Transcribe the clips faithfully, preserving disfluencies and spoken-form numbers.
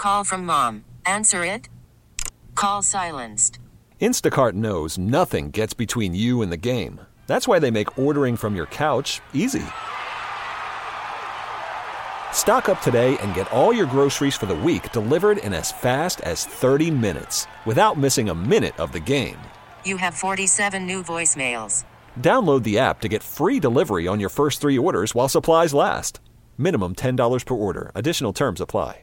Call from mom. Answer it. Call silenced. Instacart knows nothing gets between you and the game. That's why they make ordering from your couch easy. Stock up today and get all your groceries for the week delivered in as fast as thirty minutes without missing a minute of the game. You have forty-seven new voicemails. Download the app to get free delivery on your first three orders while supplies last. Minimum ten dollars per order. Additional terms apply.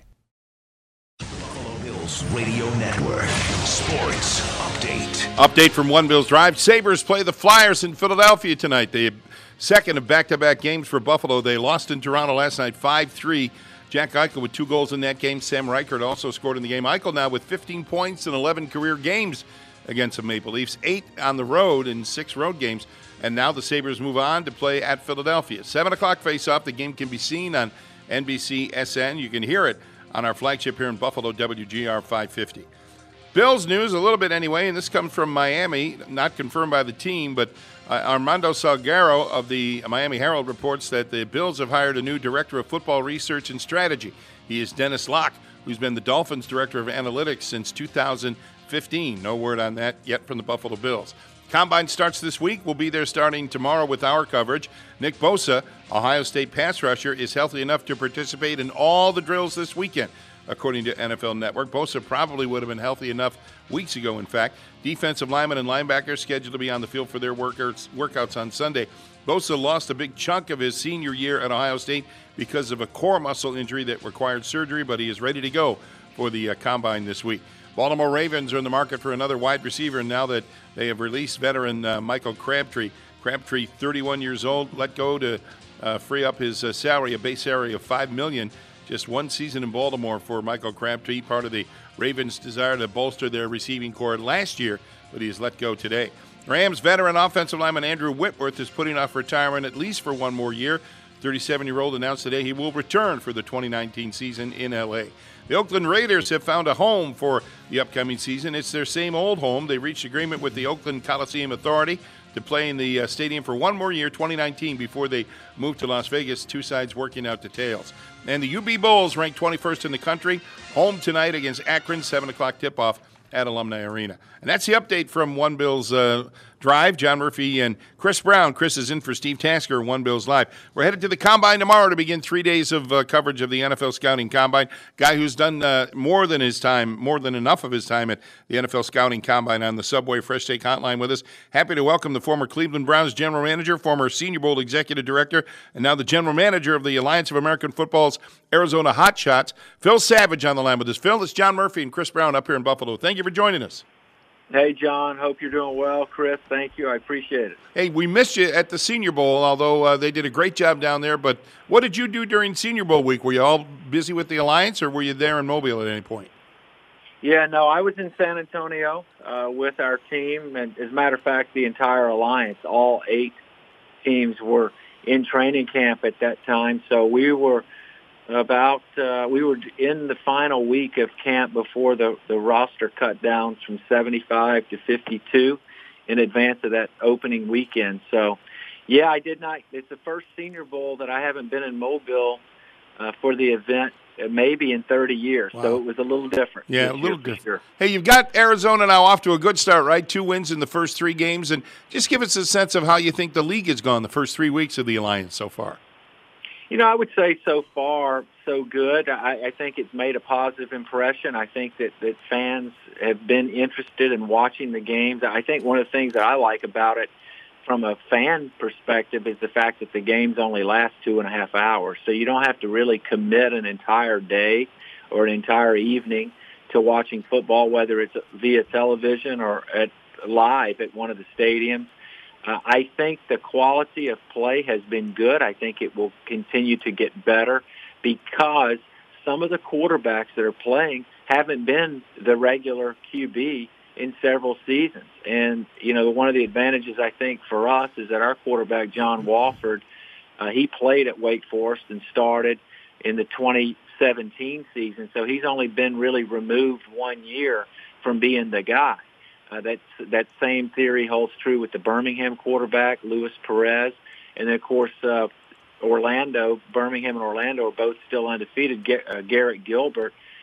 Buffalo Bills Radio Network. Sports Update. Update from One Bills Drive. Sabres play the Flyers in Philadelphia tonight. The second of back-to-back games for Buffalo. They lost in Toronto last night five three. Jack Eichel with two goals in that game. Sam Reichert also scored in the game. Eichel now with fifteen points in eleven career games against the Maple Leafs. Eight on the road in six road games. And now the Sabres move on to play at Philadelphia. seven o'clock face-off. The game can be seen on N B C S N. You can hear it on our flagship here in Buffalo, W G R five fifty. Bills news, a little bit anyway, and this comes from Miami, not confirmed by the team, but uh, Armando Salguero of the Miami Herald reports that the Bills have hired a new director of football research and strategy. He is Dennis Locke, who's been the Dolphins' director of analytics since two thousand fifteen. No word on that yet from the Buffalo Bills. Combine starts this week. We'll be there starting tomorrow with our coverage. Nick Bosa, Ohio State pass rusher, is healthy enough to participate in all the drills this weekend, according to N F L Network. Bosa probably would have been healthy enough weeks ago, in fact. Defensive linemen and linebackers scheduled to be on the field for their workouts, workouts on Sunday. Bosa lost a big chunk of his senior year at Ohio State because of a core muscle injury that required surgery, but he is ready to go for the uh, Combine this week. Baltimore Ravens are in the market for another wide receiver now that they have released veteran uh, Michael Crabtree. Crabtree, thirty-one years old, let go to uh, free up his uh, salary, a base salary of five million dollars. Just one season in Baltimore for Michael Crabtree, part of the Ravens' desire to bolster their receiving corps last year, but he is let go today. Rams veteran offensive lineman Andrew Whitworth is putting off retirement at least for one more year. thirty-seven-year-old announced today he will return for the twenty nineteen season in L A. The Oakland Raiders have found a home for the upcoming season. It's their same old home. They reached agreement with the Oakland Coliseum Authority to play in the uh, stadium for one more year, twenty nineteen, before they move to Las Vegas, two sides working out details. And the U B Bulls, ranked twenty-first in the country, home tonight against Akron, seven o'clock tip-off at Alumni Arena. And that's the update from One Bills uh, Drive. John Murphy and Chris Brown. Chris is in for Steve Tasker, One Bills Live. We're headed to the Combine tomorrow to begin three days of uh, coverage of the N F L Scouting Combine. Guy who's done uh, more than his time, more than enough of his time at the N F L Scouting Combine on the Subway Fresh Take Hotline with us. Happy to welcome the former Cleveland Browns general manager, former Senior Bowl executive director, and now the general manager of the Alliance of American Football's Arizona Hotshots, Phil Savage, on the line with us. Phil, it's John Murphy and Chris Brown up here in Buffalo. Thank you for joining us. Hey, John. Hope you're doing well. Chris, thank you. I appreciate it. Hey, we missed you at the Senior Bowl, although uh, they did a great job down there. But what did you do during Senior Bowl week? Were you all busy with the Alliance, or were you there in Mobile at any point? Yeah, no, I was in San Antonio uh, with our team. And as a matter of fact, the entire Alliance, all eight teams were in training camp at that time. So we were about uh, we were in the final week of camp before the, the roster cut down from seventy-five to fifty-two in advance of that opening weekend. So, yeah, I did not. It's the first Senior Bowl that I haven't been in Mobile uh, for the event uh, maybe in thirty years. Wow. So it was a little different. Yeah, a little different. Sure. Hey, you've got Arizona now off to a good start, right? Two wins in the first three games. And just give us a sense of how you think the league has gone the first three weeks of the Alliance so far. You know, I would say so far, so good. I, I think it's made a positive impression. I think that, that fans have been interested in watching the games. I think one of the things that I like about it from a fan perspective is the fact that the games only last two and a half hours. So you don't have to really commit an entire day or an entire evening to watching football, whether it's via television or at live at one of the stadiums. Uh, I think the quality of play has been good. I think it will continue to get better because some of the quarterbacks that are playing haven't been the regular Q B in several seasons. And, you know, one of the advantages, I think, for us is that our quarterback, John Walford, uh, he played at Wake Forest and started in the twenty seventeen season. So he's only been really removed one year from being the guy. Uh, that's, that same theory holds true with the Birmingham quarterback, Luis Perez. And then, of course, uh, Orlando, Birmingham and Orlando are both still undefeated. G- uh, Garrett Gilbert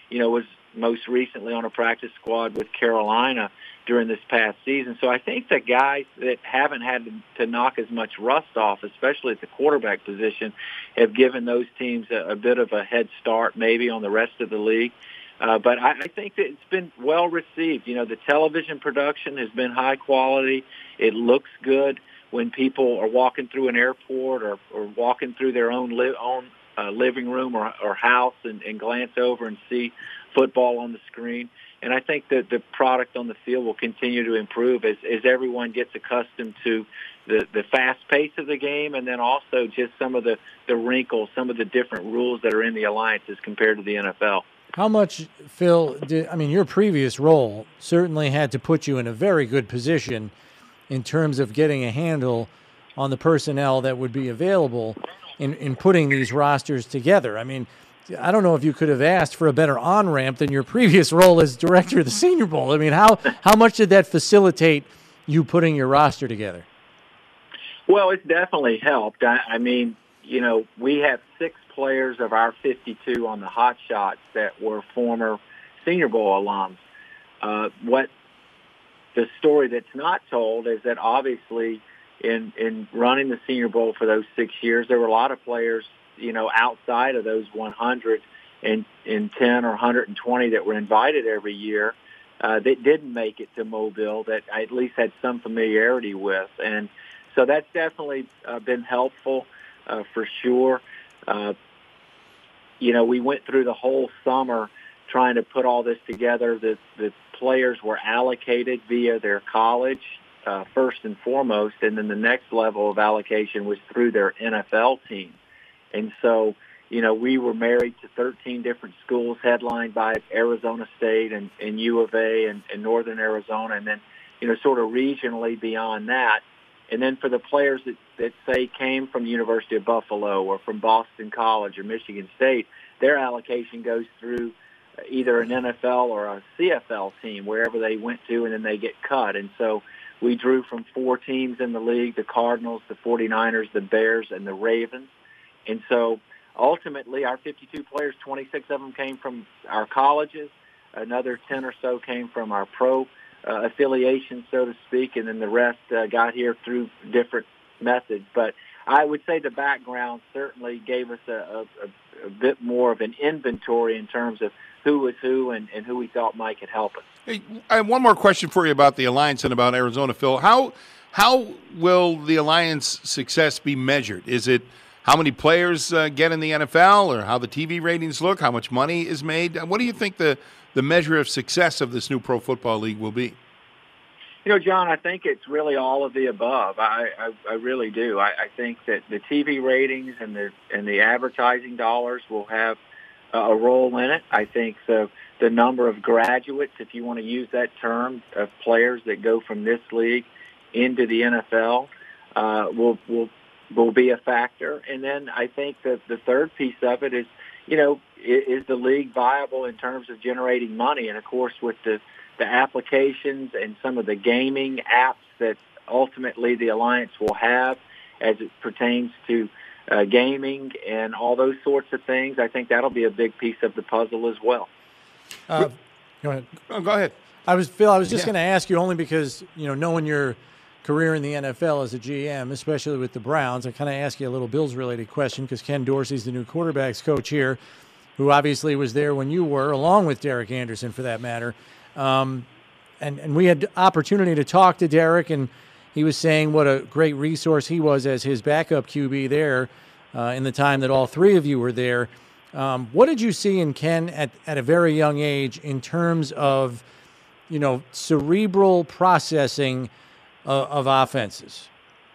you know, was most recently on a practice squad with Carolina during this past season. So I think the guys that haven't had to, to knock as much rust off, especially at the quarterback position, have given those teams a, a bit of a head start maybe on the rest of the league. Uh, but I, I think that it's been well received. You know, the television production has been high quality. It looks good when people are walking through an airport or, or walking through their own li- own uh, living room or, or house and, and glance over and see football on the screen. And I think that the product on the field will continue to improve as, as everyone gets accustomed to the, the fast pace of the game, and then also just some of the, the wrinkles, some of the different rules that are in the alliances compared to the N F L. How much, Phil, did, I mean, your previous role certainly had to put you in a very good position in terms of getting a handle on the personnel that would be available in, in putting these rosters together. I mean, I don't know if you could have asked for a better on-ramp than your previous role as director of the Senior Bowl. I mean, how, how much did that facilitate you putting your roster together? Well, it's definitely helped. I, I mean, you know, we have six players of our fifty-two on the Hot Shots that were former Senior Bowl alums. Uh, what the story that's not told is that obviously in, in running the Senior Bowl for those six years, there were a lot of players, you know, outside of those one hundred and, and ten or one hundred twenty that were invited every year uh, that didn't make it to Mobile that I at least had some familiarity with. And so that's definitely uh, been helpful uh, for sure. Uh, you know, we went through the whole summer trying to put all this together. The, the players were allocated via their college, uh, first and foremost, and then the next level of allocation was through their N F L team. And so, you know, we were married to thirteen different schools headlined by Arizona State and, and U of A and, and Northern Arizona, and then, you know, sort of regionally beyond that. And then for the players that, that say came from the University of Buffalo or from Boston College or Michigan State, their allocation goes through either an N F L or a C F L team, wherever they went to, and then they get cut. And so we drew from four teams in the league, the Cardinals, the forty-niners, the Bears, and the Ravens. And so ultimately our fifty-two players, twenty-six of them came from our colleges. Another ten or so came from our pro uh, affiliation, so to speak, and then the rest uh, got here through different methods. But I would say the background certainly gave us a, a, a bit more of an inventory in terms of who was who and, and who we thought might could help us. Hey, I have one more question for you about the Alliance and about Arizona, Phil. How how will the Alliance success be measured? Is it how many players uh, get in the N F L, or how the T V ratings look, how much money is made? What do you think the, the measure of success of this new Pro Football League will be? You know, John, I think it's really all of the above. I, I, I really do. I, I think that the T V ratings and the and the advertising dollars will have a role in it. I think the the number of graduates, if you want to use that term, of players that go from this league into the N F L uh, will will will be a factor. And then I think that the third piece of it is, you know, is the league viable in terms of generating money? And of course, with the the applications and some of the gaming apps that ultimately the Alliance will have as it pertains to uh, gaming and all those sorts of things, I think that'll be a big piece of the puzzle as well. Uh, go ahead. Oh, go ahead. I was Phil. I was just Yeah. going to ask you only because, you know, knowing your career in the N F L as a G M, especially with the Browns, I kind of ask you a little Bills-related question because Ken Dorsey's the new quarterbacks coach here, who obviously was there when you were, along with Derek Anderson for that matter. Um, and, and we had opportunity to talk to Derek, and he was saying what a great resource he was as his backup Q B there uh, in the time that all three of you were there. Um, what did you see in Ken at, at a very young age in terms of, you know, cerebral processing of, of offenses?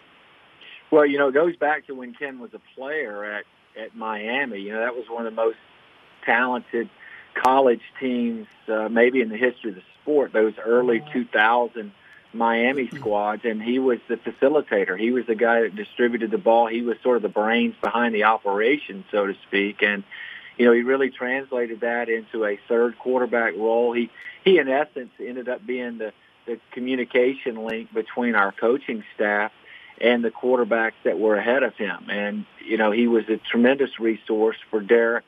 Well, you know, it goes back to when Ken was a player at, at Miami. You know, that was one of the most talented college teams uh, maybe in the history of the sport, those early two thousand Miami squads, and he was the facilitator. He was the guy that distributed the ball. He was sort of the brains behind the operation, so to speak, and you know, he really translated that into a third quarterback role. He, he in essence, ended up being the, the communication link between our coaching staff and the quarterbacks that were ahead of him. And, you know, he was a tremendous resource for Derek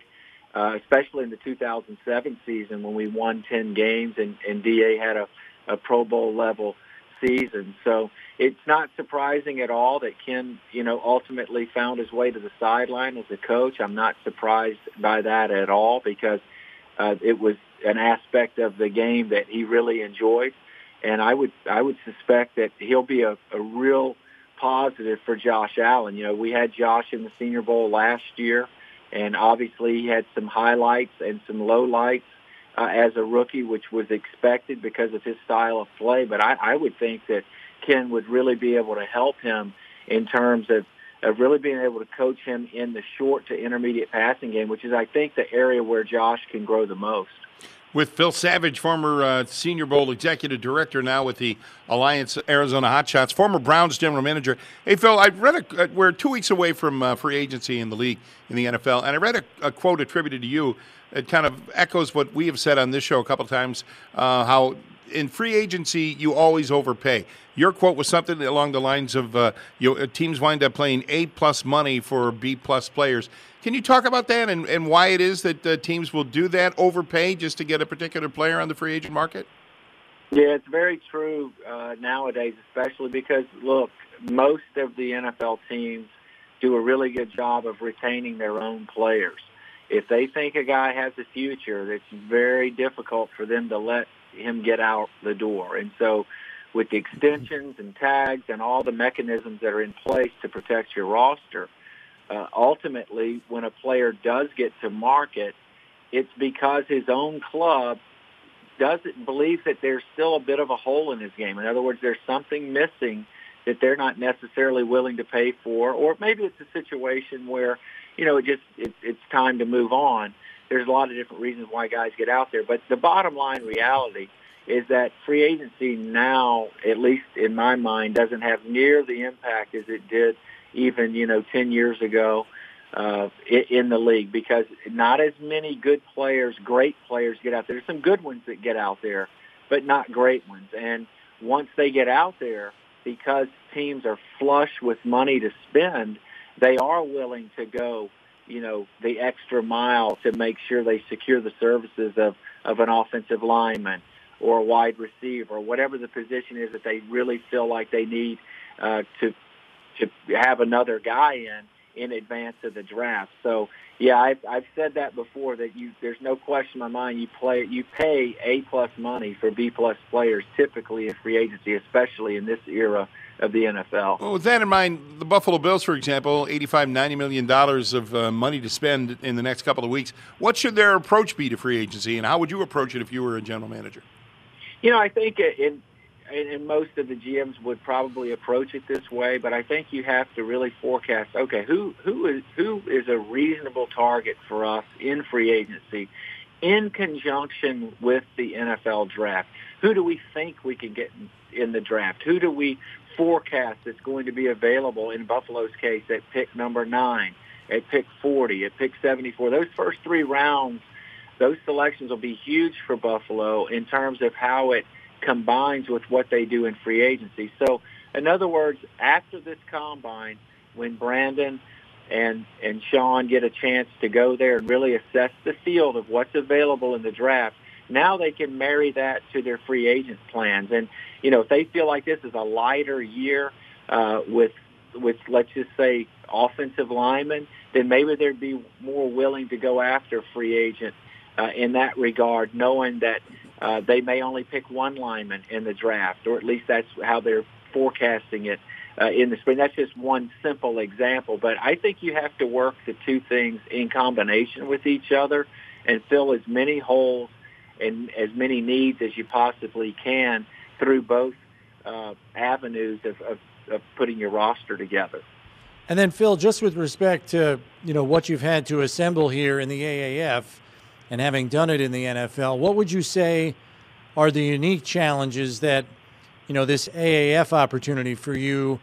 uh, especially in the two thousand seven season when we won ten games and, and D A had a, a Pro Bowl level season. So it's not surprising at all that Ken, you know, ultimately found his way to the sideline as a coach. I'm not surprised by that at all because uh, it was an aspect of the game that he really enjoyed. And I would I would suspect that he'll be a, a real positive for Josh Allen. You know, we had Josh in the Senior Bowl last year, and obviously he had some highlights and some lowlights uh, as a rookie, which was expected because of his style of play. But I, I would think that Ken would really be able to help him in terms of, of really being able to coach him in the short to intermediate passing game, which is, I think, the area where Josh can grow the most. With Phil Savage, former uh, Senior Bowl executive director, now with the Alliance Arizona Hotshots, former Browns general manager. Hey, Phil, I read a, uh, we're two weeks away from uh, free agency in the league, in the N F L, and I read a, a quote attributed to you. It kind of echoes what we have said on this show a couple of times, uh, how in free agency you always overpay. Your quote was something along the lines of uh, you know, teams wind up playing A-plus money for B-plus players. Can you talk about that and, and why it is that uh, teams will do that, overpay just to get a particular player on the free agent market? Yeah, it's very true uh, nowadays, especially because, look, most of the N F L teams do a really good job of retaining their own players. If they think a guy has a future, it's very difficult for them to let him get out the door. And so with the extensions and tags and all the mechanisms that are in place to protect your roster, Uh, ultimately, when a player does get to market, it's because his own club doesn't believe that there's still a bit of a hole in his game. In other words, there's something missing that they're not necessarily willing to pay for, or maybe it's a situation where, you know, it just it, it's time to move on. There's a lot of different reasons why guys get out there, but the bottom line reality is that free agency now, at least in my mind, doesn't have near the impact as it did even, you know, ten years ago uh, in the league, because not as many good players, great players get out there. There's some good ones that get out there, but not great ones. And once they get out there, because teams are flush with money to spend, they are willing to go, you know, the extra mile to make sure they secure the services of, of an offensive lineman or a wide receiver or whatever the position is that they really feel like they need uh, to to have another guy in in advance of the draft. So, yeah, I've, I've said that before, that you there's no question in my mind you play you pay A-plus money for B-plus players typically in free agency, especially in this era of the N F L. Well, with that in mind, the Buffalo Bills, for example, eighty-five, ninety million dollars of uh, money to spend in the next couple of weeks. What should their approach be to free agency, and how would you approach it if you were a general manager? You know, I think in and most of the G Ms would probably approach it this way, but I think you have to really forecast, okay, who who is who is a reasonable target for us in free agency in conjunction with the N F L draft? Who do we think we can get in, in the draft? Who do we forecast that's going to be available, in Buffalo's case, at pick number nine, at pick forty, at pick seventy-four? Those first three rounds, those selections will be huge for Buffalo in terms of how it combines with what they do in free agency. So, in other words, after this combine, when Brandon and and Sean get a chance to go there and really assess the field of what's available in the draft, now they can marry that to their free agent plans. And, you know, if they feel like this is a lighter year uh, with, with, let's just say, offensive linemen, then maybe they'd be more willing to go after free agent uh, in that regard, knowing that Uh, they may only pick one lineman in the draft, or at least that's how they're forecasting it uh, in the spring. That's just one simple example. But I think you have to work the two things in combination with each other and fill as many holes and as many needs as you possibly can through both uh, avenues of, of, of putting your roster together. And then, Phil, just with respect to, you know, what you've had to assemble here in the A A F, and having done it in the N F L, what would you say are the unique challenges that, you know, this A A F opportunity for you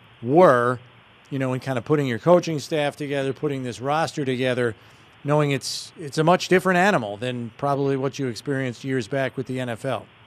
were, you know, in kind of putting your coaching staff together, putting this roster together, knowing it's it's a much different animal than probably what you experienced years back with the N F L?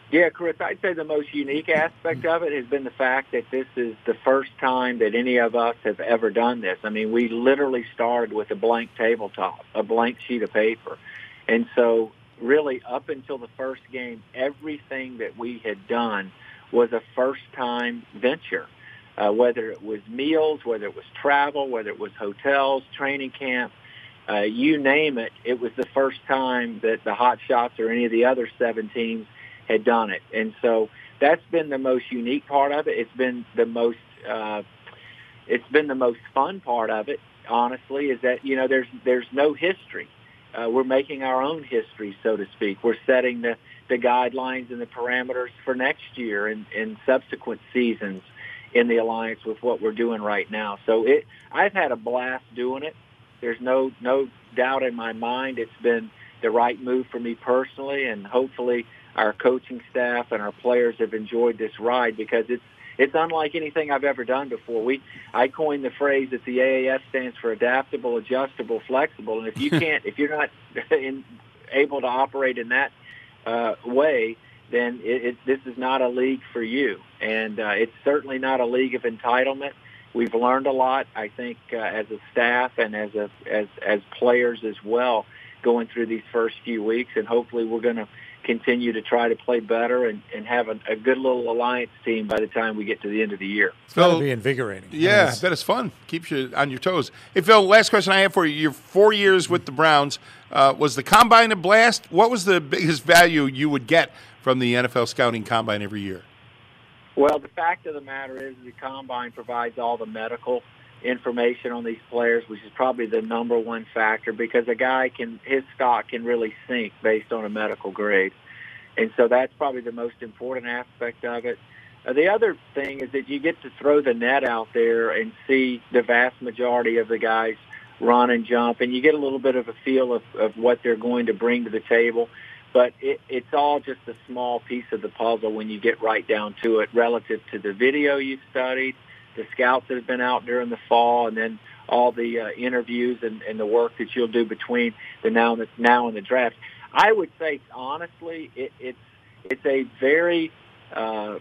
Yeah, Chris, I'd say the most unique aspect of it has been the fact that this is the first time that any of us have ever done this. I mean, we literally started with a blank tabletop, a blank sheet of paper. And so really up until the first game, everything that we had done was a first-time venture, uh, whether it was meals, whether it was travel, whether it was hotels, training camp, uh, you name it. It was the first time that the Hot Shots or any of the other seven teams had done it. And so that's been the most unique part of it. It's been the most uh, it's been the most fun part of it, honestly, is that, you know, there's there's no history. Uh, we're making our own history, so to speak. We're setting the, the guidelines and the parameters for next year and, and subsequent seasons in the Alliance with what we're doing right now. So it I've had a blast doing it. There's no no doubt in my mind it's been the right move for me personally, and hopefully our coaching staff and our players have enjoyed this ride, because it's it's unlike anything I've ever done before. We I coined the phrase that the A A F stands for adaptable, adjustable, flexible, and if you can't, if you're not in, able to operate in that uh, way, then it, it, this is not a league for you, and uh, it's certainly not a league of entitlement. We've learned a lot, I think, uh, as a staff and as a as as players as well, going through these first few weeks, and hopefully we're going to continue to try to play better and, and have a, a good little Alliance team by the time we get to the end of the year. It's got to be invigorating. Yeah, I bet it's fun. Keeps you on your toes. Hey, Phil, last question I have for you. Your four years with the Browns, uh, was the Combine a blast? What was the biggest value you would get from the N F L Scouting Combine every year? Well, the fact of the matter is the Combine provides all the medical information on these players, which is probably the number one factor, because a guy can, his stock can really sink based on a medical grade. And so that's probably the most important aspect of it. Uh, the other thing is that you get to throw the net out there and see the vast majority of the guys run and jump, and you get a little bit of a feel of, of what they're going to bring to the table. But it, it's all just a small piece of the puzzle when you get right down to it, relative to the video you've studied, the scouts that have been out during the fall, and then all the uh, interviews and, and the work that you'll do between the now and the, now and the draft. I would say, honestly, it, it's it's a very uh,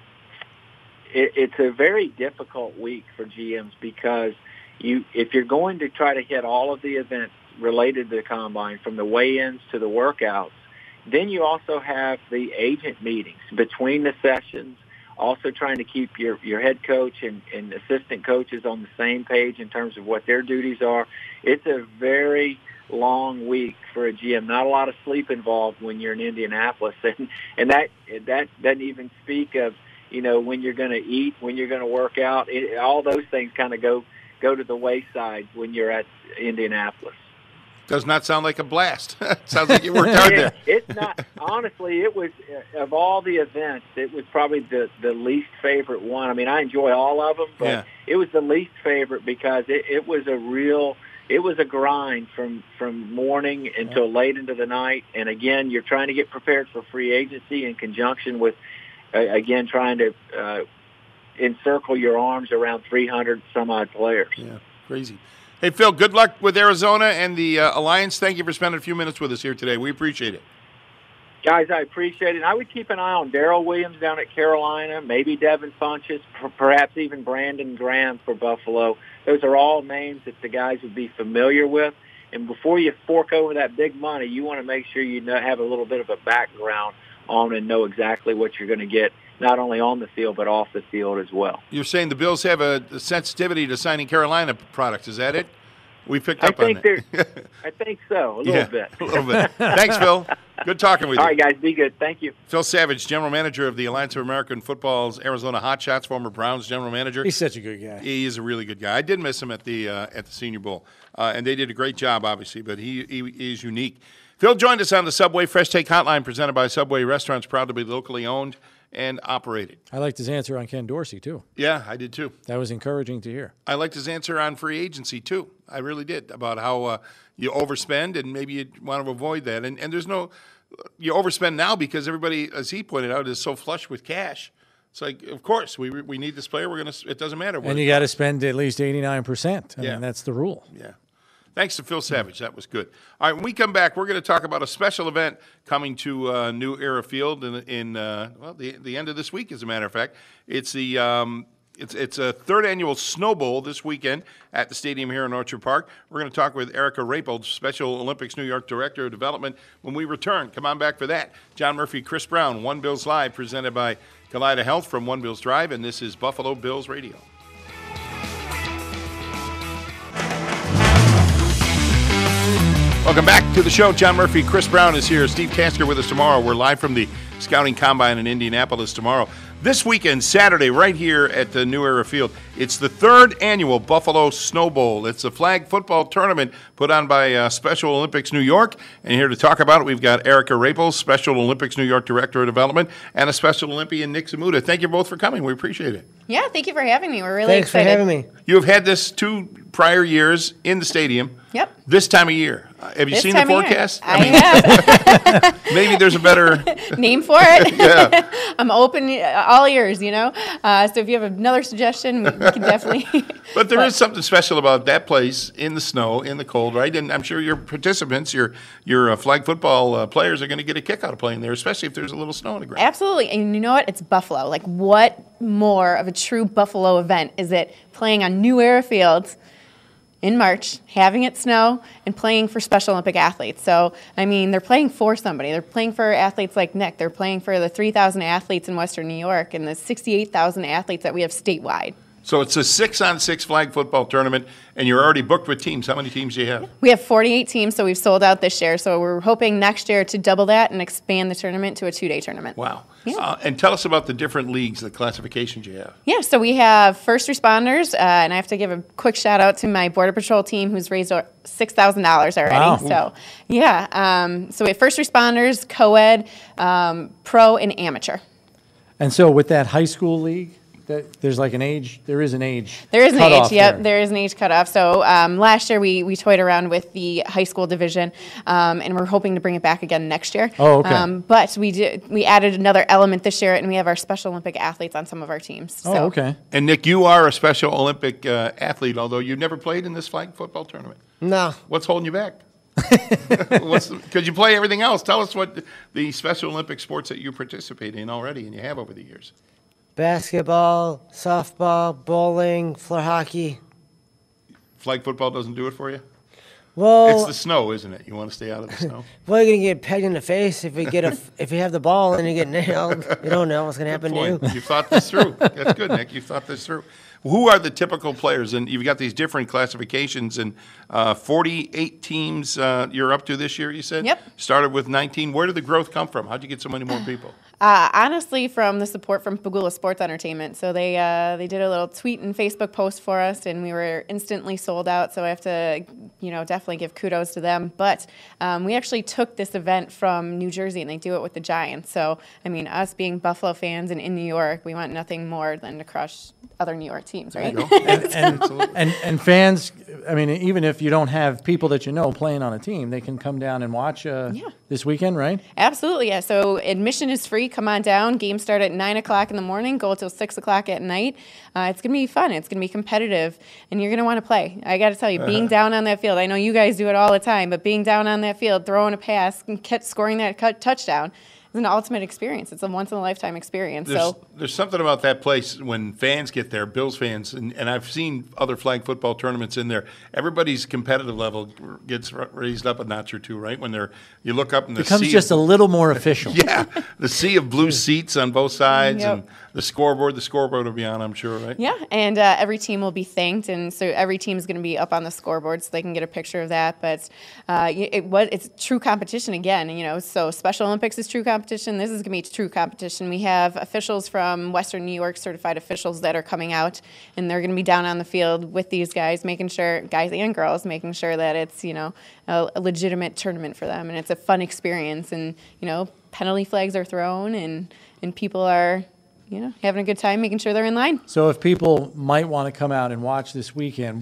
it, it's a very difficult week for G Ms, because you if you're going to try to hit all of the events related to the Combine, from the weigh-ins to the workouts, then you also have the agent meetings between the sessions, also trying to keep your, your head coach and, and assistant coaches on the same page in terms of what their duties are. It's a very long week for a G M. Not a lot of sleep involved when you're in Indianapolis, and and that that doesn't even speak of, you know, when you're going to eat, when you're going to work out. It, all those things kind of go go to the wayside when you're at Indianapolis. Does not sound like a blast. Sounds like you worked hard there. It's not. Honestly, it was, of all the events, it was probably the, the least favorite one. I mean, I enjoy all of them, but yeah. It was the least favorite because it, it was a real, it was a grind from, from morning until late into the night. And again, you're trying to get prepared for free agency in conjunction with, uh, again, trying to uh, encircle your arms around three hundred some odd players. Yeah, crazy. Hey, Phil, good luck with Arizona and the uh, Alliance. Thank you for spending a few minutes with us here today. We appreciate it. Guys, I appreciate it. I would keep an eye on Darrell Williams down at Carolina, maybe Devin Funchess, perhaps even Brandon Graham for Buffalo. Those are all names that the guys would be familiar with. And before you fork over that big money, you want to make sure you know, have a little bit of a background on and know exactly what you're going to get, not only on the field but off the field as well. You're saying the Bills have a, a sensitivity to signing Carolina products. Is that it? We picked up I think on that. I think so, a little yeah, bit. a little bit. Thanks, Phil. Good talking with you. All right, guys, be good. Thank you. Phil Savage, General Manager of the Alliance of American Football's Arizona Hotshots, former Browns General Manager. He's such a good guy. He is a really good guy. I did miss him at the uh, at the Senior Bowl, uh, and they did a great job, obviously, but he, he, he is unique. Phil joined us on the Subway Fresh Take Hotline, presented by Subway Restaurants, proud to be locally owned and operated. I liked his answer on Ken Dorsey, too. Yeah, I did, too. That was encouraging to hear. I liked his answer on free agency, too. I really did, about how uh, you overspend and maybe you want to avoid that. And, and there's no – you overspend now because everybody, as he pointed out, is so flush with cash. It's like, of course, we we need this player. We're gonna. It doesn't matter. And you got to spend at least eighty-nine percent. I yeah. mean, that's the rule. Yeah. Thanks to Phil Savage. That was good. All right, when we come back, we're going to talk about a special event coming to uh, New Era Field in, in uh, well, the, the end of this week, as a matter of fact. It's the um, it's it's a third annual Snow Bowl this weekend at the stadium here in Orchard Park. We're going to talk with Erica Rapel, Special Olympics New York Director of Development, when we return. Come on back for that. John Murphy, Chris Brown, One Bills Live, presented by Kaleida Health from One Bills Drive, and this is Buffalo Bills Radio. Welcome back to the show. John Murphy, Chris Brown is here. Steve Tasker with us tomorrow. We're live from the Scouting Combine in Indianapolis tomorrow. This weekend, Saturday, right here at the New Era Field, it's the third annual Buffalo Snow Bowl. It's a flag football tournament put on by uh, Special Olympics New York. And here to talk about it, we've got Erica Rapel, Special Olympics New York Director of Development, and a Special Olympian, Nick Zamuda. Thank you both for coming. We appreciate it. Yeah, thank you for having me. We're really Thanks excited. for having me. You have had this two prior years in the stadium. Yep. This time of year. Uh, have you This seen the time of year. forecast? I, mean, have. maybe there's a better Name for it. yeah. I'm open, uh, all ears, you know. Uh, so if you have another suggestion, we can definitely. But there is something special about that place in the snow, in the cold, right? And I'm sure your participants, your your uh, flag football uh, players are going to get a kick out of playing there, especially if there's a little snow on the ground. Absolutely. And you know what? It's Buffalo. Like, what more of a true Buffalo event is it playing on New Era Field in March, having it snow, and playing for Special Olympic athletes? So, I mean, they're playing for somebody. They're playing for athletes like Nick. They're playing for the three thousand athletes in Western New York and the sixty-eight thousand athletes that we have statewide. So it's a six-on-six flag football tournament, and you're already booked with teams. How many teams do you have? We have forty-eight teams, so we've sold out this year. So we're hoping next year to double that and expand the tournament to a two-day tournament. Wow. Yeah. Uh, and tell us about the different leagues, the classifications you have. Yeah, so we have first responders, uh, and I have to give a quick shout out to my Border Patrol team who's raised six thousand dollars already. Wow. So, yeah, um, so we have first responders, co-ed, um, pro, and amateur. And so with that high school league, that there's like an age, there is an age There is an cutoff age, yep, there. there is an age cutoff. So um, last year we, we toyed around with the high school division, um, and we're hoping to bring it back again next year. Oh, okay. Um, but we did we added another element this year, and we have our Special Olympic athletes on some of our teams. Oh, So- okay. And, Nick, you are a Special Olympic uh, athlete, although you've never played in this flag football tournament. No. What's holding you back? Because you play everything else. Tell us what the Special Olympic sports that you participate in already and you have over the years. Basketball, softball, bowling, floor hockey. Flag football doesn't do it for you? Well, It's the snow, isn't it? You want to stay out of the snow? well, you're gonna get pegged in the face if we get a if you have the ball and you get nailed. You don't know what's gonna happen to you. Point. You thought this through. That's good, Nick. You thought this through. Who are the typical players? And you've got these different classifications, and uh, forty-eight teams uh, you're up to this year, you said? Yep. Started with nineteen. Where did the growth come from? How'd you get so many more people? Uh, honestly, from the support from Pagula Sports Entertainment. So they uh, they did a little tweet and Facebook post for us, and we were instantly sold out. So I have to, you know, definitely give kudos to them. But um, we actually took this event from New Jersey, and they do it with the Giants. So I mean, us being Buffalo fans and in New York, we want nothing more than to crush other New York teams, right? And, and, and, and fans, I mean, even if you don't have people that you know playing on a team, they can come down and watch uh, Yeah. this weekend, right? Absolutely, yeah. So admission is free. Come on down. Games start at nine o'clock in the morning, go till six o'clock at night. Uh, it's going to be fun. It's going to be competitive, and you're going to want to play. I got to tell you, being down on that field, I know you guys do it all the time, but being down on that field, throwing a pass, and catch, scoring that cut, touchdown, is an ultimate experience. It's a once-in-a-lifetime experience. There's, So there's something about that place when fans get there, Bills fans, and, and I've seen other flag football tournaments in there. Everybody's competitive level gets r- raised up a notch or two, right? When they're you look up and the Becomes sea just of, a little more official. yeah, the sea of blue seats on both sides, Yep. and the scoreboard. The scoreboard will be on, I'm sure, right? yeah, and uh, every team will be thanked, and so every team is going to be up on the scoreboard so they can get a picture of that. But uh, it was it's true competition again, you know. So Special Olympics is true competition. This is going to be true competition. We have officials from Western New York, certified officials that are coming out, and they're going to be down on the field with these guys, making sure, guys and girls, making sure that it's, you know, a, a legitimate tournament for them, and it's a fun experience. And you know, penalty flags are thrown, and and people are, you know, having a good time, making sure they're in line. So if people might want to come out and watch this weekend, what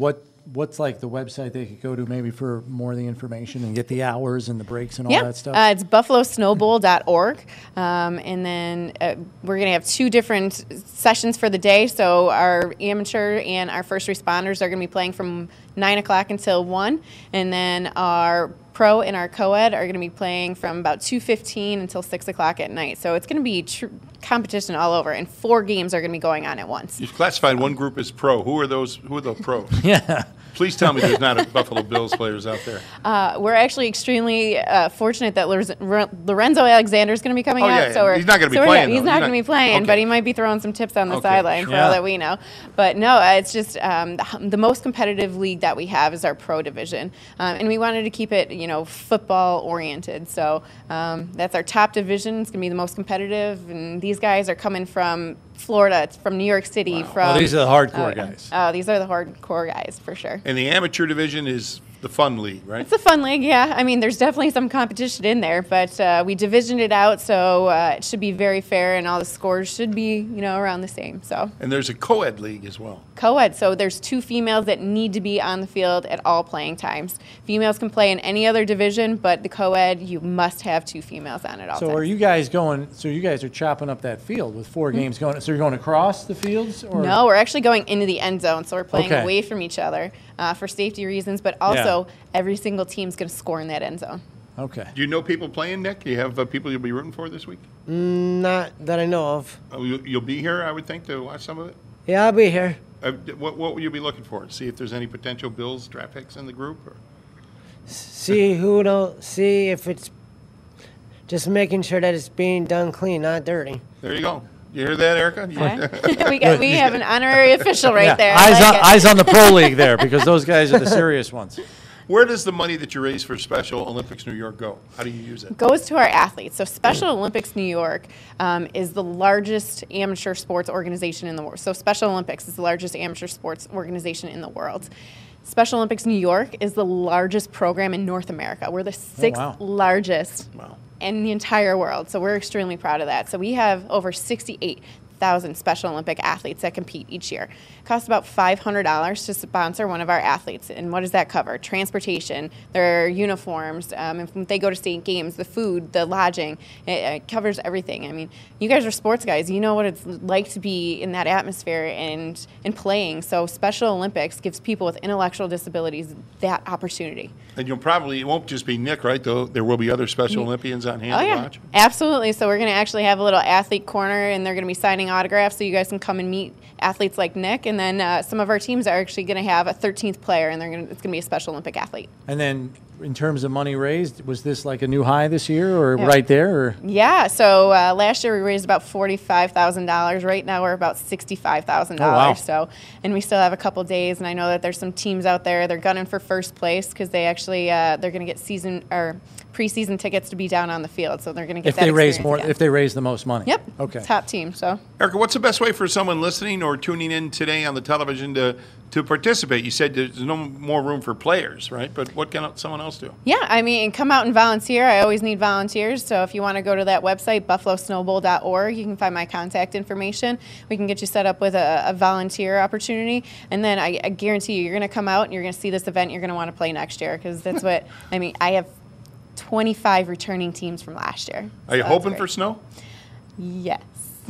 what's like the website they could go to maybe for more of the information and get the hours and the breaks and all Yep. that stuff? Uh, it's buffalo snowbowl dot org. Um, and then uh, we're going to have two different sessions for the day. So our amateur and our first responders are going to be playing from nine o'clock until one. And then our pro and our co-ed are going to be playing from about two fifteen until six o'clock at night. So it's going to be tr- competition all over. And four games are going to be going on at once. You've classified one group as pro. Who are those? Who are the pros? Yeah. Please tell me there's not a Buffalo Bills players out there. Uh, we're actually extremely uh, fortunate that Lorenzo, Lorenzo Alexander is going to be coming Oh, out. yeah, So we're, he's not gonna be so we're- playing, He's though. not He's going to not- be playing, okay. but he might be throwing some tips on the Okay, sideline for sure. all Yeah. that we know. But no, uh, it's just um, the, the most competitive league that we have is our pro division, um, and we wanted to keep it, you know, football oriented. So um, that's our top division. It's going to be the most competitive, and these guys are coming from Florida, it's from New York City. From Oh, these are the hardcore oh, guys. Oh, these are the hardcore guys for sure. And the amateur division is the fun league, right? It's a fun league, yeah. I mean, there's definitely some competition in there, but uh, we divisioned it out, so uh, it should be very fair, and all the scores should be, you know, around the same. So And there's a co-ed league as well. co-ed, so there's two females that need to be on the field at all playing times. Females can play in any other division, but the co-ed, you must have two females on at all So times. are you guys going? So you guys are chopping up that field with four games going. So you're going across the fields, or No, we're actually going into the end zone, so we're playing Okay. away from each other uh, for safety reasons, but also every single team's going to score in that end zone. Okay. Do you know people playing, Nick? Do you have uh, people you'll be rooting for this week? Not that I know of. Oh, you, you'll be here, I would think, to watch some of it? Yeah, I'll be here. Uh, d- what, what will you be looking for? See if there's any potential Bills draft picks in the group? Or? See who know. See if it's just making sure that it's being done clean, not dirty. There you go. You hear that, Erica? You- Okay. we got, we have an honorary official right Yeah, there. I Eyes like on, it. eyes on the pro league there, because those guys are the serious ones. Where does the money that you raise for Special Olympics New York go? How do you use it? Goes to our athletes. So Special Olympics New York um, is the largest amateur sports organization in the world. So Special Olympics is the largest amateur sports organization in the world. Special Olympics New York is the largest program in North America. We're the sixth wow. largest Wow. in the entire world. So we're extremely proud of that. So we have over sixty-eight thousand Special Olympic athletes that compete each year. It costs about five hundred dollars to sponsor one of our athletes. And what does that cover? Transportation, their uniforms, um, if they go to state games, the food, the lodging. It, it covers everything. I mean, you guys are sports guys. You know what it's like to be in that atmosphere and, and playing. So Special Olympics gives people with intellectual disabilities that opportunity. And you'll probably, it won't just be Nick, right? Though there will be other Special Olympians on hand Oh, to yeah, watch. absolutely. So we're going to actually have a little athlete corner, and they're going to be signing autographs so you guys can come and meet athletes like Nick. And then uh, some of our teams are actually going to have a thirteenth player, and they're going to, it's going to be a Special Olympic athlete. And then, in terms of money raised, was this like a new high this year, or Yeah. right there? Or? Yeah, so uh, last year we raised about forty-five thousand dollars. Right now we're about sixty-five thousand dollars. Oh, wow. So, and we still have a couple days, and I know that there's some teams out there, they're gunning for first place because they actually, uh, they're going to get season or preseason tickets to be down on the field. So they're going to get If that they raise experience more, again. if they raise the most money. Yep. Okay. Top team, so. Erica, what's the best way for someone listening or tuning in today on the television to, to participate? You said there's no more room for players, right? But what can someone else do? Yeah, I mean, come out and volunteer. I always need volunteers. So if you want to go to that website, buffalo snowbowl dot org, you can find my contact information. We can get you set up with a, a volunteer opportunity. And then I, I guarantee you, you're going to come out and you're going to see this event. You're going to want to play next year because that's what, I mean, I have twenty-five returning teams from last year. Are you So hoping it's for great. snow? Yes.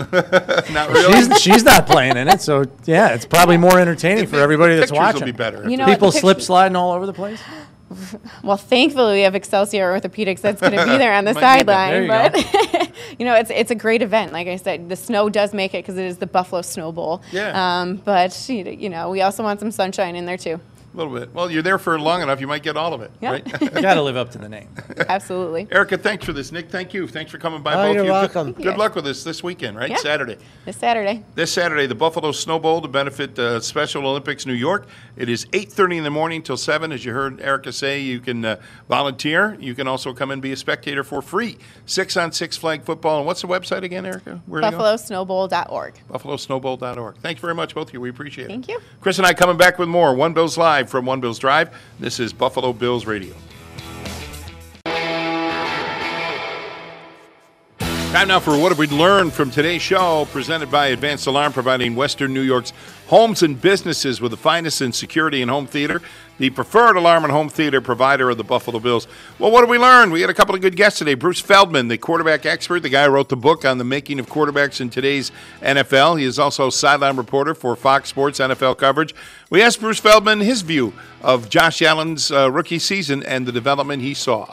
Not really. She's, she's not playing in it, so yeah, it's probably more entertaining for everybody that's Pictures watching. will be better. You know, People the slip pictures- sliding all over the place. Well, thankfully we have Excelsior Orthopedics that's going to be there on the Might need that. sideline. There But you know, it's it's a great event. Like I said, the snow does make it because it is the Buffalo Snow Bowl. Yeah. Um, but you know, we also want some sunshine in there too. A little bit. Well, you're there for long enough, you might get all of it, Yeah. right? You got to live up to the name. Absolutely. Erica, thanks for this. Nick, thank you. Thanks for coming by. Oh, both you're of you. welcome. Good, Thank good you. luck with this this weekend, right? Yeah. Saturday. This Saturday. This Saturday, the Buffalo Snow Bowl to benefit uh, Special Olympics New York. It is eight thirty in the morning till seven. As you heard Erica say, you can uh, volunteer. You can also come and be a spectator for free. Six on six flag football. And what's the website again, Erica? Where to go? buffalo snowbowl dot org. buffalo snowbowl dot org. Thanks very much, both of you. We appreciate it. Thank you. Chris and I coming back with more One Bills Live from One Bills Drive. This is Buffalo Bills Radio. Time now for What Have We Learned from today's show, presented by Advanced Alarm, providing Western New York's homes and businesses with the finest in security and home theater, the preferred alarm and home theater provider of the Buffalo Bills. Well, what have we learned? We had a couple of good guests today. Bruce Feldman, the quarterback expert, the guy who wrote the book on the making of quarterbacks in today's N F L. He is also a sideline reporter for Fox Sports N F L coverage. We asked Bruce Feldman his view of Josh Allen's uh, rookie season and the development he saw.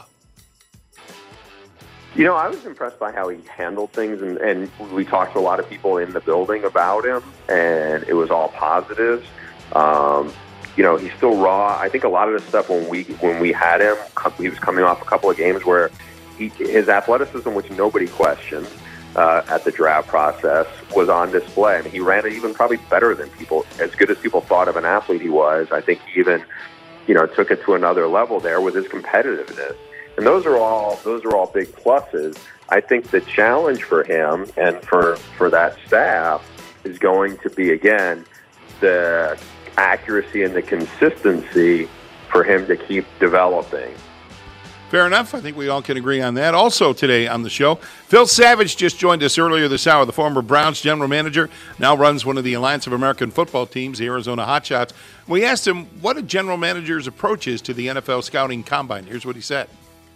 You know, I was impressed by how he handled things, and, and we talked to a lot of people in the building about him, and it was all positives. Um, you know, he's still raw. I think a lot of the stuff when we when we had him, he was coming off a couple of games where he, his athleticism, which nobody questioned uh, at the draft process, was on display. I mean, he ran it even probably better than people, as good as people thought of an athlete he was. I think he even, you know, took it to another level there with his competitiveness. And those are all those are all big pluses. I think the challenge for him and for, for that staff is going to be, again, the accuracy and the consistency for him to keep developing. Fair enough. I think we all can agree on that. Also today on the show, Phil Savage just joined us earlier this hour. The former Browns general manager now runs one of the Alliance of American Football teams, the Arizona Hotshots. We asked him what a general manager's approach is to the N F L scouting combine. Here's what he said.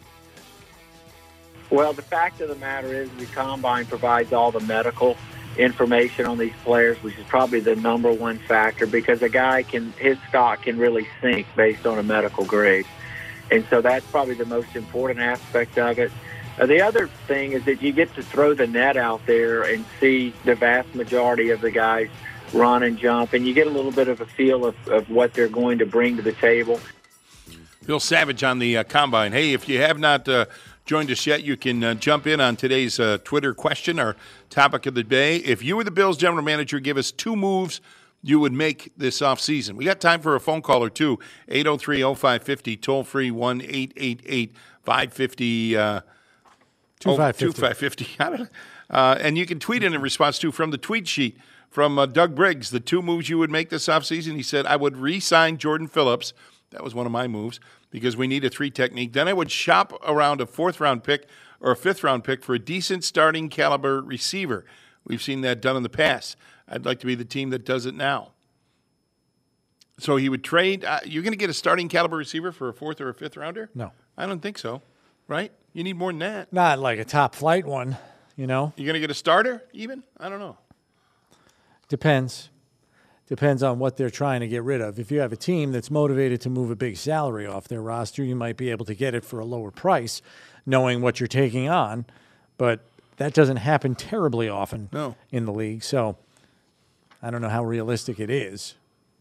Well, the fact of the matter is the Combine provides all the medical information on these players, which is probably the number one factor, because a guy can, his stock can really sink based on a medical grade. And so that's probably the most important aspect of it. Uh, the other thing is that you get to throw the net out there and see the vast majority of the guys run and jump, and you get a little bit of a feel of, of what they're going to bring to the table. Phil Savage on the uh, Combine. Hey, if you have not uh, joined us yet, you can uh, jump in on today's uh, Twitter question, our topic of the day. If you were the Bills general manager, give us two moves you would make this offseason. We got time for a phone call or two. eight oh three oh five five oh, toll free one eight eight eight five five zero two five five zero. Uh, and you can tweet in in response to from the tweet sheet from uh, Doug Briggs, the two moves you would make this offseason. He said, I would re-sign Jordan Phillips. That was one of my moves because we need a three technique. Then I would shop around a fourth-round pick or a fifth-round pick for a decent starting caliber receiver. We've seen that done in the past. I'd like to be the team that does it now. So he would trade. Uh, you're going to get a starting caliber receiver for a fourth or a fifth-rounder? No. I don't think so, right? You need more than that. Not like a top-flight one, you know. You're going to get a starter even? I don't know. Depends. Depends on what they're trying to get rid of. If you have a team that's motivated to move a big salary off their roster, you might be able to get it for a lower price, knowing what you're taking on. But that doesn't happen terribly often no. in the league. So I don't know how realistic it is.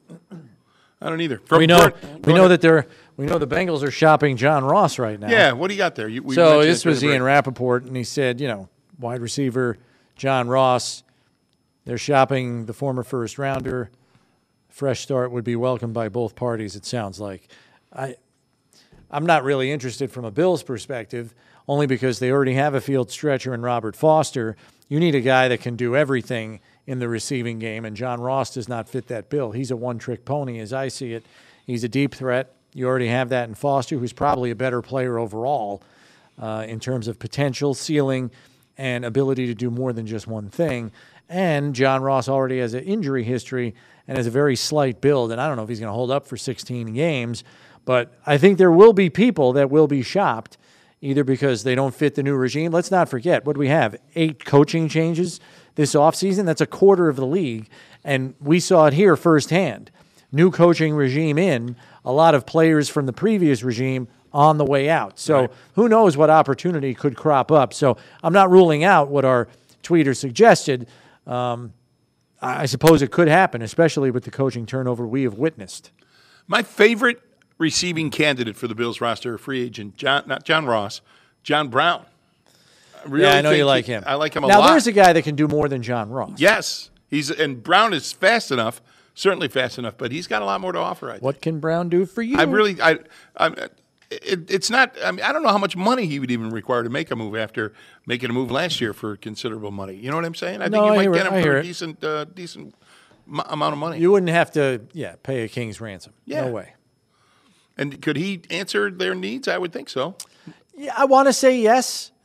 I don't either. From we know Bert, we know that they're we know the Bengals are shopping John Ross right now. Yeah, what do you got there? You, we so this was Ian Rappaport, and he said, you know, wide receiver John Ross. They're shopping the former first rounder. Fresh start would be welcomed by both parties, it sounds like. I, I'm not really interested from a Bills perspective, only because they already have a field stretcher in Robert Foster. You need a guy that can do everything in the receiving game, and John Ross does not fit that bill. He's a one-trick pony, as I see it. He's a deep threat. You already have that in Foster, who's probably a better player overall uh, in terms of potential, ceiling, and ability to do more than just one thing. And John Ross already has an injury history and has a very slight build, and I don't know if he's going to hold up for sixteen games, but I think there will be people that will be shopped, either because they don't fit the new regime. Let's not forget, what do we have? Eight coaching changes this offseason? That's a quarter of the league, and we saw it here firsthand. New coaching regime in, a lot of players from the previous regime on the way out. So right. Who knows what opportunity could crop up. So I'm not ruling out what our tweeter suggested. Um, I suppose it could happen, especially with the coaching turnover we have witnessed. My favorite receiving candidate for the Bills roster, free agent, John, not John Ross, John Brown. I really yeah, I know you like he, him. I like him a now, lot. Now, there's a guy that can do more than John Ross. Yes. he's And Brown is fast enough, certainly fast enough, but he's got a lot more to offer, I think. What can Brown do for you? I really I, – I, it, it's not – I mean, I don't know how much money he would even require to make a move after making a move last year for considerable money. You know what I'm saying? I no, think you I might hear get it. him I for hear a it. decent, uh, decent m- amount of money. You wouldn't have to, yeah, pay a king's ransom. Yeah. No way. And could he answer their needs? I would think so. Yeah, I want to say yes,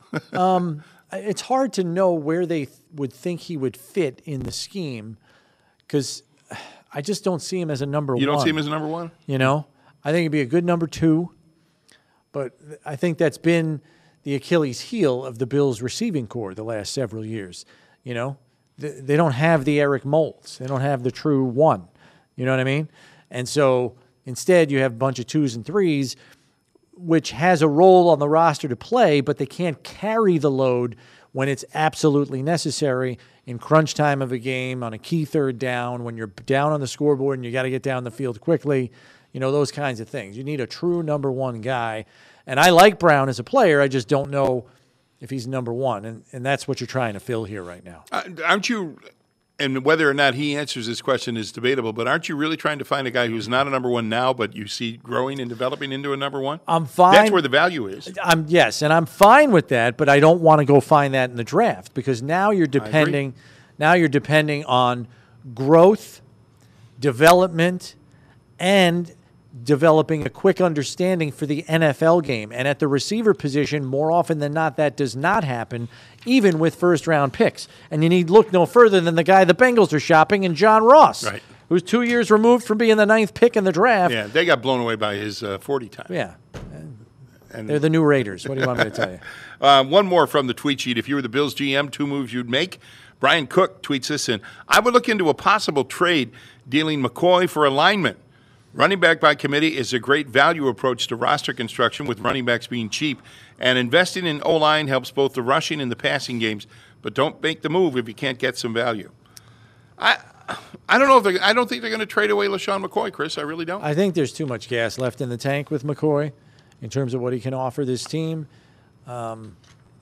um, it's hard to know where they th- would think he would fit in the scheme because I just don't see him as a number one. You don't see him as a number one? You know, I think he'd be a good number two, but I think that's been the Achilles heel of the Bills receiving corps the last several years. You know, they, they don't have the Eric Moulds. They don't have the true one. You know what I mean? And so instead you have a bunch of twos and threes, which has a role on the roster to play, but they can't carry the load when it's absolutely necessary in crunch time of a game, on a key third down, when you're down on the scoreboard and you got to get down the field quickly, you know, those kinds of things. You need a true number one guy. And I like Brown as a player. I just don't know if he's number one. And, and that's what you're trying to fill here right now. Uh, aren't you, and whether or not he answers this question is debatable, but aren't you really trying to find a guy who's not a number one now, but you see growing and developing into a number one? I'm fine. That's where the value is. I'm yes, and I'm fine with that, but I don't want to go find that in the draft because now you're depending now you're depending on growth, development, and developing a quick understanding for the N F L game. And at the receiver position, more often than not, that does not happen, even with first-round picks. And you need look no further than the guy the Bengals are shopping in John Ross, right, who's two years removed from being the ninth pick in the draft. Yeah, they got blown away by his uh, forty time. Yeah. And they're the new Raiders. What do you want me to tell you? uh, one more from the tweet sheet. If you were the Bills G M, two moves you'd make. Brian Cook tweets this in. I would look into a possible trade dealing McCoy for alignment. Running back by committee is a great value approach to roster construction with running backs being cheap. And investing in O-line helps both the rushing and the passing games. But don't make the move if you can't get some value. I I don't know if they, I don't think they're going to trade away LaShawn McCoy, Chris. I really don't. I think there's too much gas left in the tank with McCoy in terms of what he can offer this team. Um,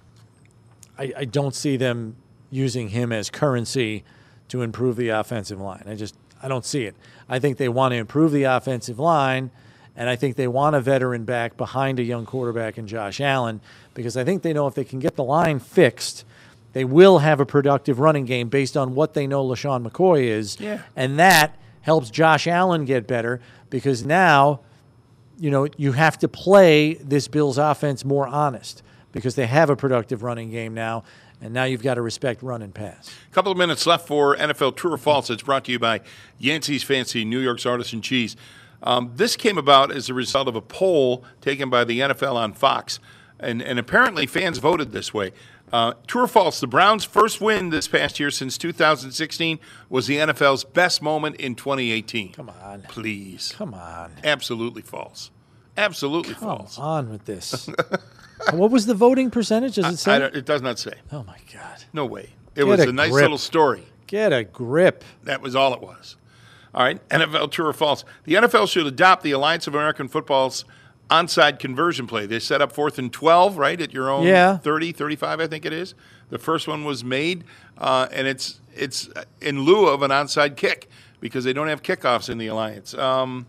I, I don't see them using him as currency to improve the offensive line. I just I don't see it. I think they want to improve the offensive line, and I think they want a veteran back behind a young quarterback in Josh Allen because I think they know if they can get the line fixed, they will have a productive running game based on what they know LaShawn McCoy is. Yeah. And that helps Josh Allen get better because now, you know, you have to play this Bills offense more honest because they have a productive running game now. And now you've got to respect run and pass. A couple of minutes left for N F L True or False. It's brought to you by Yancey's Fancy, New York's Artisan Cheese. Um, this came about as a result of a poll taken by the N F L on Fox. And, and apparently fans voted this way. Uh, true or false, the Browns' first win this past year since two thousand sixteen was the N F L's best moment in twenty eighteen. Come on. Please. Come on. Absolutely false. Absolutely Come false. on with this. What was the voting percentage? Does it say? I, I don't, it does not say. Oh, my God. No way. It Get was a a nice grip. little story. Get a grip. That was all it was. All right, N F L true or false. The N F L should adopt the Alliance of American Football's onside conversion play. They set up fourth and twelve, right, at your own Yeah. thirty, thirty-five, I think it is. The first one was made, uh, and it's it's in lieu of an onside kick because they don't have kickoffs in the Alliance. Um,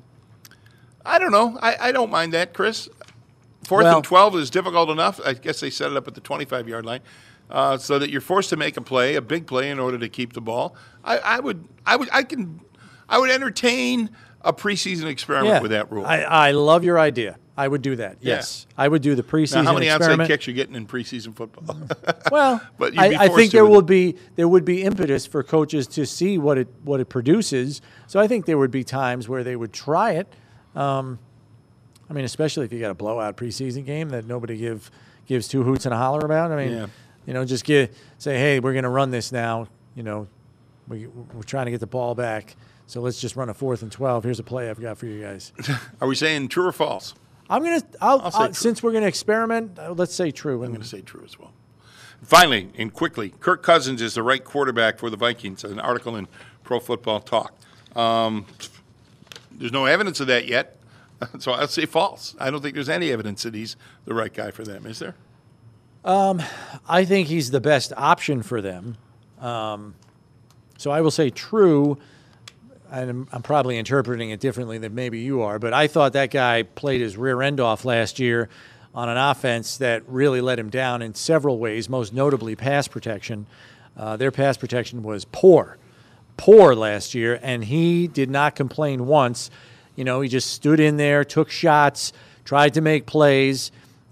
I don't know. I, I don't mind that, Chris. Fourth Well- and twelve is difficult enough. I guess they set it up at the twenty-five-yard line. Uh, so that you're forced to make a play, a big play, in order to keep the ball. I, I would, I would, I can, I would entertain a preseason experiment Yeah. with that rule. I, I love your idea. I would do that. Yeah. Yes. I would do the preseason Now, how many experiment. outside kicks you getting in preseason football? Well, But you'd I, be I forced think to there with would it. be there would be impetus for coaches to see what it what it produces. So I think there would be times where they would try it. Um, I mean, especially if you got a blowout preseason game that nobody give gives two hoots and a holler about. I mean, Yeah. you know, just get say, hey, we're going to run this now. You know, we, we're trying to get the ball back, so let's just run a fourth and twelve. Here's a play I've got for you guys. Are we saying true or false? I'm gonna. I'll, I'll say I'll- true. since we're gonna experiment, uh, let's say true. I'm going to say true as well. Finally, and quickly, Kirk Cousins is the right quarterback for the Vikings. An article in Pro Football Talk. Um, there's no evidence of that yet, so I'll say false. I don't think there's any evidence that he's the right guy for them. Is there? Um, I think he's the best option for them. Um, so I will say true. And I'm, I'm probably interpreting it differently than maybe you are, but I thought that guy played his rear end off last year on an offense that really let him down in several ways, most notably pass protection. Uh, their pass protection was poor, poor last year, and he did not complain once. You know, he just stood in there, took shots, tried to make plays,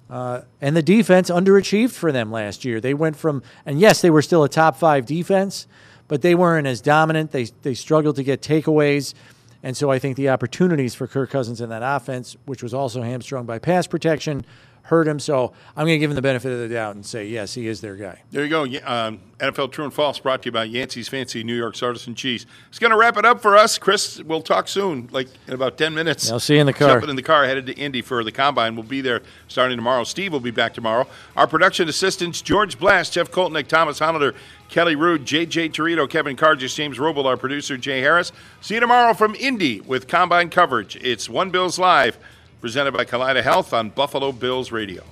Uh, and the defense underachieved for them last year. They went from, and yes, they were still a top five defense, but they weren't as dominant. They they struggled to get takeaways. And so I think the opportunities for Kirk Cousins in that offense, which was also hamstrung by pass protection, hurt him. So I'm going to give him the benefit of the doubt and say, yes, he is their guy. There you go. Um, N F L True and False brought to you by Yancey's Fancy New York's Artisan Cheese. It's going to wrap it up for us. Chris, we'll talk soon, like in about ten minutes. I'll see you in the car. Jumping in the car, headed to Indy for the Combine. We'll be there starting tomorrow. Steve will be back tomorrow. Our production assistants, George Blast, Jeff Koltnick, Thomas Hollander, Kelly Rude, J J Torito, Kevin Cargis, James Robel, our producer, Jay Harris. See you tomorrow from Indy with Combine coverage. It's One Bills Live, presented by Kaleida Health on Buffalo Bills Radio.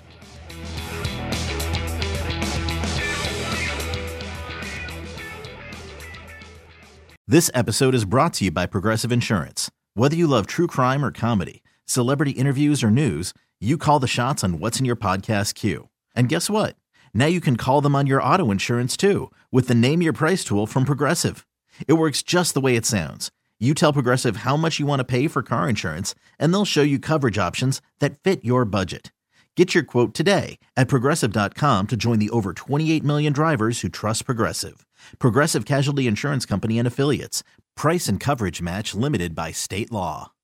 This episode is brought to you by Progressive Insurance. Whether you love true crime or comedy, celebrity interviews or news, you call the shots on what's in your podcast queue. And guess what? Now you can call them on your auto insurance too with the Name Your Price tool from Progressive. It works just the way it sounds. You tell Progressive how much you want to pay for car insurance, and they'll show you coverage options that fit your budget. Get your quote today at Progressive dot com to join the over twenty-eight million drivers who trust Progressive. Progressive Casualty Insurance Company and Affiliates. Price and coverage match limited by state law.